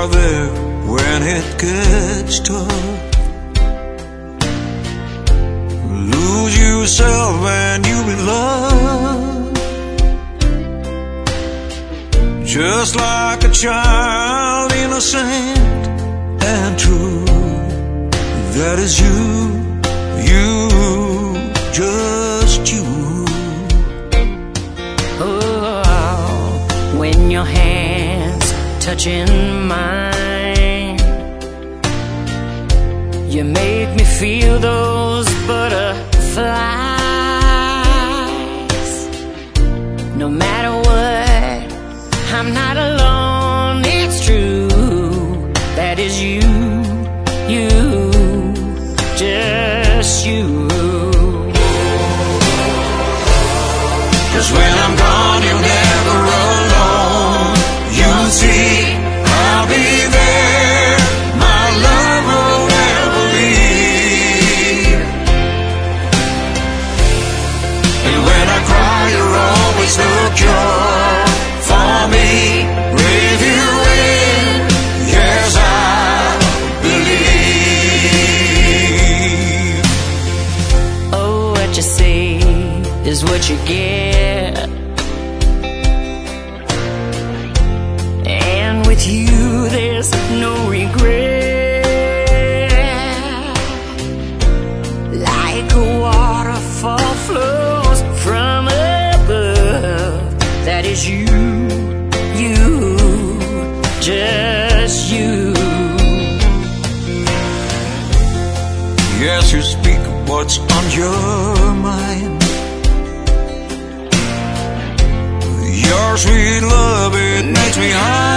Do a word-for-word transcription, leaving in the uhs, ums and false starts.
are there when it gets tough. Lose yourself and you'll be loved, just like a child, innocent and true. That is you, you, just you. Oh, when your hands touching mine, you make me feel those butterflies. No matter what, I'm not alone, it's true. That is you, you, just you. 'Cause when I'm gone, you're never alone. You'll see I'll be there. My love will never leave. And when I cry, you're always the cure for me. Breathe you in, yes, I believe. Oh, what you see is what you get, and with you there's no regret. Like a waterfall flows from above. That is you, you, just you. Yes, you speak of what's on your mind. Your sweet love, it makes me high.